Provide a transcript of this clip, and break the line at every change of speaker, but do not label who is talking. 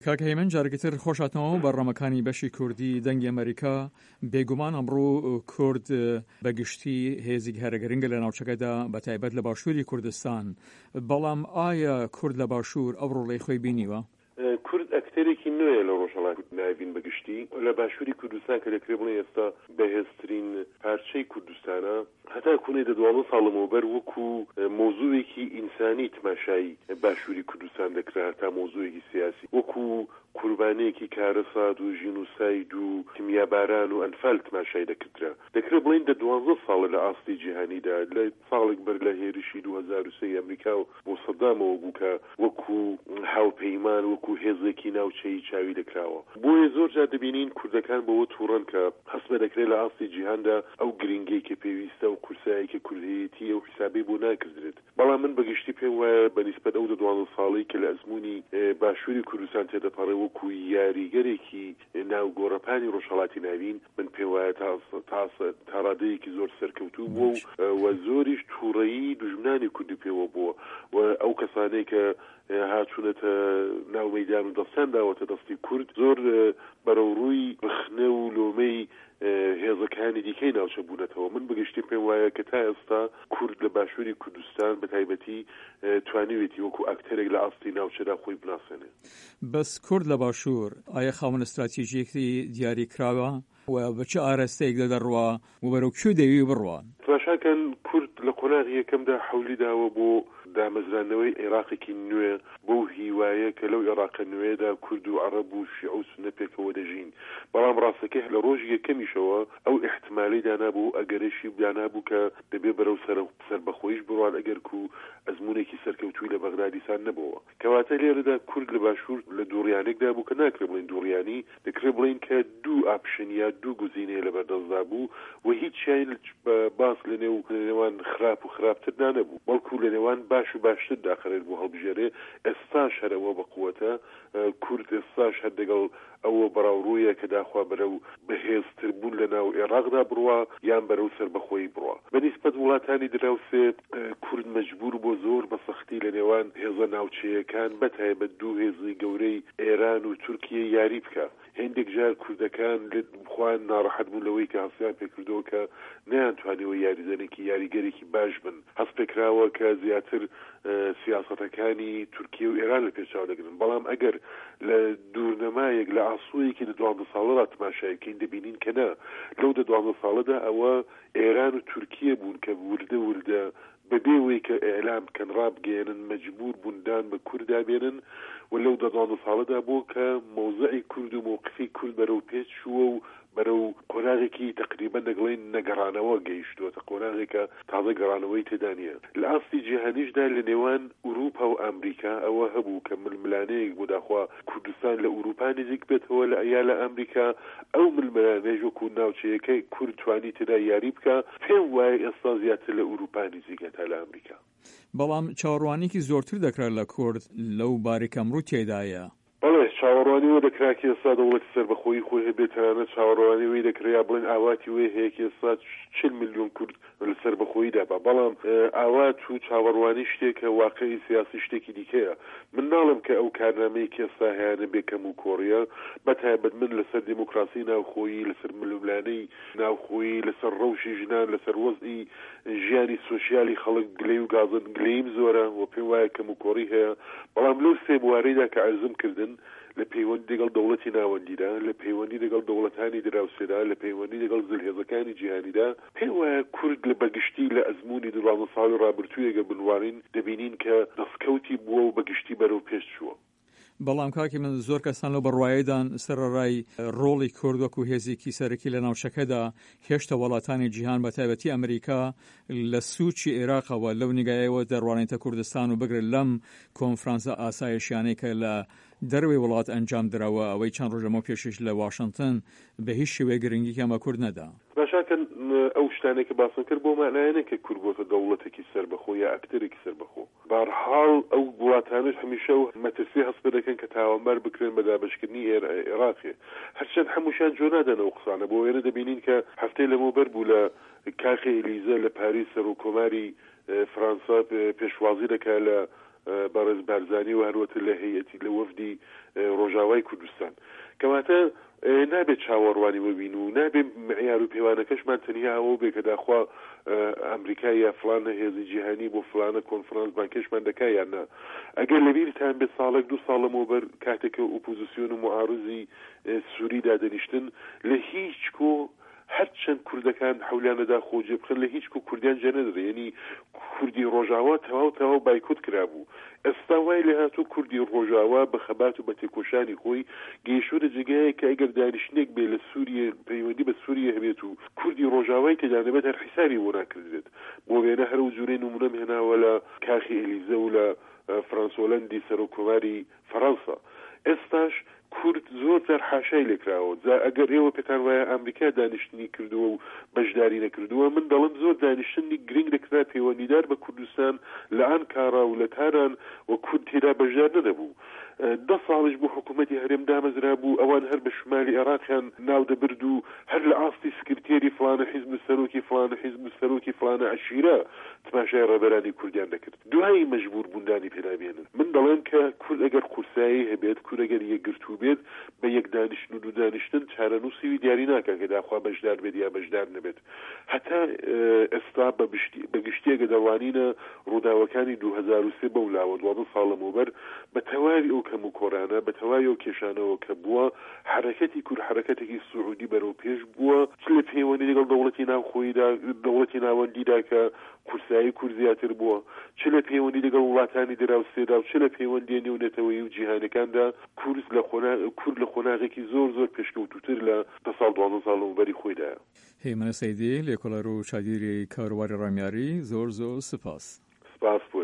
کاکە هەیمەن جارێکتر خۆشاتنەوە بەڕەمەکانی بەشی کوردی دەنگی ئەمریکا. بێگومان ئەمڕۆ کورد بەگشتی هێزی هەرەگرنگە لە ناوچەکەدا بە تایبەت لە باشووری کوردستان. بەڵام ئایا کورد لە باشوور ئەو ڕۆڵەی خۆی بینیوە؟
کورد ئەکتەرێکی نوێیە لە ڕۆژهەڵاتی ناوین بەگشتی لە باشووری کوردستان کە دەکرێت بڵێن ئێستا بەهێزترین پارچەی کوردستانە هەتا کوونەی دە 12 ساڵەمەوە بەر وەکو مۆزوعێکی ئینسانی تماشای باشووری کوردستان دەکرا تا مۆزوعێکی سیاسی وەکو قوربانەیەکی کارەسات و ژینوساید و کیمیاباران و ئەنفال تماشای دەکردرا. دەکرێت بڵێن دە 12 ساڵە لە ئاستی جیهانیدا لە ساڵێک بەر لە هێرشی 2003 ئەمریکا و بۆ سەدامەوە بوو کە وەکو هاوپەیمان وەکو هێزێکی ناوچەی چاوی دەکراوە. بۆیە زۆر جار دەبینین کوردەکان بەوە تووڕەن کە هەستە دەکرێت لە ئاستی جیهاندا ئەو گرنگەی کە پێویستە و کورسایەکی کوردیەتی ئەو حسابی بۆ ناکردرێت. بەڵام من بەگشتی پێم وایە بەنسبەت ئەو 12 ساڵی کە لە ئەزمموی باشووری کوردستان تێدەپەڕێ وەکو یاریگەرێکی ناو گۆڕەپانی ڕۆژهەڵاتی ناوین من پێم وایە تا ڕادەیەکی زۆر سەرکەوتوو بوو و زۆریش تووڕەیی دوژمنانی کوردی پێوە بووە و ئەو کەسانەی کە هاتوونەتە ناو مەیدان و دەستان داوەتە دەستی کورد زۆر بەرەوڕووی بخنە و لۆمەی هێزەکانی دیکەی ناوچە بوونەتەوە. من بەگشتی پێم وایە کە تا ئێستا کورد لە باشووری کوردستان بە تایبەتی توانیوێتی وەکو ئەکتەرێک لە ئاستی ناوچەدا خۆی بناسێنێ.
بەس کورد لە باشوور ئایا خاوەن استراتیژیەکی دیاری کراوە و بە چه ئاراستەیەک دەڕوا و بەرەو کوێ دەوی بڕوان؟
تماشاکەن کورد لە قۆناغی یەکەمدا حەولی داوە بۆ دامەزرانەوەی عێراقێکی نوێ بۆ هیوایە کە لەو عێراقە نوێدا کورد و عەرەب و شیعە و سوننە پێکەوە دەژین. بەڵام ڕاستەکە لە ڕۆژی یەکەمیشەوە ئەو احتمالی دانابوو ئەگەرشی دانابوو کە دەبێ بەرەو سەربەخۆیش بڕوان ئەگەر و ئەزمونێکی سەرکەوتووی لە بەغدادیسان نەبەوە. کەواتە لێرەدا کورد لە باشوور لە دووڕیانێکدا بوو کە ناکرێت بڵین دووڕیانی دەکرێت بڵین کە دوو ئاپشن یا دوو گزینەیە لە بەردەستدا بوو و هیچ شیان باس لە نێوان خراپ و خراپتردا نەبوو بەڵکو لە نێوان باش و باشتر داخرێت بۆ هەڵبژێرێ. ئێستاش هەرەوە بەقووەتە کورد ئێستاش هەر دەگەڵ ئەوە بەراوڕوویە کە داخوا بەرەو بەهێزتر بوون لە ناو عێراقدا بڕوا یان بەرەو سەربەخۆیی بڕوا. بەنسبەت وڵاتانی دراوسێ کورد مەجبور بۆ زۆر بە سەختی لە نێوان هێزە ناوچەیەکان بەتایبەت دوو هێزی گەورەی ئێران و تورکیە یاری بکە. هێندێک جار کوردەکان خوان ناڕەحەت بوون لەوەی کە هەستیان پێکردەوە کە نەیانتوانیەوە یاریزانێکی یاریگەرێکی باش بن. هەست پێکراوە کە زیاتر سیاسەتەکانی تورکیە و ئێران لە پێشاو دەگرن. بەڵام ئەگەر لە دوورنەمایەک لە ئاسوویەکی لە 12 ساڵەدا تماشایەکەین دەبینین کە نە لەو 12 ساڵەدا ئەوە ئێران و تورکیە بوون کە وردە بەبێوەی کە ئێلام بکەن ڕابگەێنن مەجبور بوندان بە کووردا بێنن و لەو 12 ساڵەدا بوو کە مۆزەعی کورد و موقفی کورد بەرەو پێچ شووە و بەرەو قۆناغێکی تقریبا دەگڵێن نەگەڕانەوە گەیشتووەتە قۆناغێکە تازە گەڕانەوەی تێدا نیە. لە ئاستی جیهانیشدا لە نێوان ئوروپا و ئەمریکا ئەوە هەبوو کە ململانەیەک بۆ داخوا کوردستان لە ئوروپا نزیک بێتەوە یا لە ئەمریکا ئەو ململانەیەش وەکو ناوچەیەکەی کورد توانی تێدا یاری بکە پێم وایە ئێستا زیاتر لە ئوروپا نزیکە تا لە ئەمریکا.
بەڵام چاوەڕوانێکی زۆرتر دەکرێت لە کورد لەو بارێک ئەمڕۆ تێدایە.
بەڵێ چاوەڕوانیەوە دەکراکە ئێستا دەوڵەتی سەربەخۆیی خۆی هەبێتانە چاوەڕوانیەوەی دەکرێت بڵێن ئاواتی وێ هەیەکی ئێستا 40 میلیۆن کورد لە سەربەخۆییدا بە. بەڵام ئاوات و چاوەڕوانی شتێکە واقعی سیاسی شتێکی دیکەیە. من ناڵم کە ئەو کارنامەی کە ئێستا هەیەە بێکەم و کۆڕیە بەتایبەت من لەسەر دیموکراسی ناوخۆیی لەسەر ململانەی ناوخۆیی لەسەر ڕەوشی ژنان لەسەر وەزئی ژیانی سۆشیالی خەڵک گلەی و گازن گلەیم زۆرە و پێم وایە کەم و کۆڕی هەیە. بەڵام لەو سێ بوارەیدا کە عەرزم کردن لە پەیوەندی لەگەڵ دەوڵەتی ناوەندیدا لە پەیوەندی لەگەڵ دەوڵەتانی دراوسێدا لە پەیوەندی لەگەڵ زلهێزەکانی جیهانیدا پێم وایە کورد لە بەگشتی لە ئەزمموی 12 ساڵی ڕابردوویەگە بنوارین دەبینین کە دەستکەوتی بووە و بەگشتی بەرەو پێش چووە.
بەڵام کاکی من زۆر کەسان لەو بەڕوایەدان سەرڕای ڕۆڵی کورد وەکو هێزێکی سەرەکی لە ناوچەکەدا هێشتا وڵاتانی جیهان بە تایبەتی ئەمریکا لە سووچی عێراقەوە لەو نیگایەوە دەڕوانێتە کوردستان و بگرێت لەم کۆنفرانسە ئاسایشیانەی کە لە دەروی وڵات ئەنجام درراوە ئەوەی چەند ڕۆژ لەمەوە پێشش لە واشنگتن بە هیچ شێوەیە گرنگی کەمە کورد نەدا.
باشاکەن ئەو شتانێک کە باسم کرد بۆ معنایانە کە کورد بۆتە دەوڵەتێکی سەربەخۆ یا ئەکتەرێکی سەربەخۆ. بەهەرحاڵ ئەو وڵاتانش هەمیشە و مەترسی هەست دەکەن کە تاوانبار بکرێن بە دابەشکردنی عێراقێ. هەرچەند هەمووشیان جۆ نادەنەوە قسانە بۆ وێنە دەبینین کە هەفتەی لەمەوبەر بوو لە کاخی ئێلیزە لە پاریس سەرۆکۆماری فرانسا پێشوازی دەکات لە بەڕێز بارزانی و هەروەتە لە هەیەتی لە وەفدی ڕۆژاوای کوردستان کەواتە نابێت چاوەڕوانی ببین و نابێت معیار و پێوانەکەشمان تەنیا ئەوە بێ کە داخوا ئەمریکا یا فلانە هێزی جیهانی بۆ فلانە کۆنفرانس بانکێشمان دەکا یان نا ئەگەر لەبیرتان بێت ساڵێک 2 ساڵەمەوبەر کاتێکە ئۆپۆزیسیۆن و معارضی سووریدا دەنیشتن لە هیچ کۆ هەرچەند کوردەکان حولیانەدا خۆجێ بخن لە هیچ کوردیان جەنەدرێ یعنی کوردی ڕۆژاوا تەواو بایکۆت کرابوو ئێستا وای لە هاتوو کوردی ڕۆژاوا بە خەبات و بە تێکۆشانی خۆی گەیشتوونە جێگایەک کە ئەگەر دانیشتنێک بێ لە سووریە پەیوەندی بە سووریە هەبێت و کوردی ڕۆژاوای تێدا نەبێت هەر حیسابی بۆ ناکردێت بۆ وێنە هەر و جوورەی نمونەم هێناوە لە کاخی ئێلیزە و لە فرانسۆلەندی سەرۆکۆماری فەڕەنسا ئێستاش کورد زۆر جار حاشای لێکراوە ئەگەر ئێوە پێتان وایە ئەمریکا دانیشتنی کردووە و بەشداری نەکردووە من دەڵم زۆر دانیشتنی گرنگ دەکرا پەیوەندیدار بە کوردستان لە ئەنکارا و لە تاران و کورد تێدا بەشدار نەدەبوو 10 ساڵش بۆ حکوومەتی هەرێم دامەزرا بوو ئەوان هەر بە شمالی عێراقیان ناو دەبرد و هەر لە ئاستی سکرتێری فلانە حیزب سەرۆکی فلانە حیزب سەرۆکی فلانە عەشیرە تماشای ڕێبەرانی کوردیان دەکرد دوایی مەجبور بوندانی پێدابێنن من دەڵێم کە کورد ئەگەر قورسایی هەبێت کورد ئەگەر یەکگرتوو بێت بە یەک دانیشتن و دوو دانیشتن چارەنووسیوی دیاری ناکات کە داخوا بەشدار بێت یا بەشدار نەبێت هەتا ئێستا بە گشتیەکە دەوانینە ڕووداوەکانی 2003 بەولاوە 12 ساڵەمەوبەر بە تەواوی ئەو کەم و کۆرانە بە تەواوی ئەو کێشانەوە کە بووە حرەکەتی کورد حرەکەتێکی سعودی بەرەو پێش بووە چ لە پەیوەندی لەگەڵ دەوڵەتی ناوخۆییدا دەوڵەتی ناوەندیدا کە کورسایی کورد زیاتر بووە چ لە پەیوەندی لەگەڵ وڵاتانی دراوسێدا و چ لە پەیوەندی نێونەتەوەیی و جیهانەکاندا کورد لە خۆناغێکی زۆر پێشکەوتوتر لە 12 ساڵەمەوبەری خۆیدایە.
هێمنە سەیدی لێکۆڵەر و چادیری کاروباری ڕامیاری زۆر سپاس.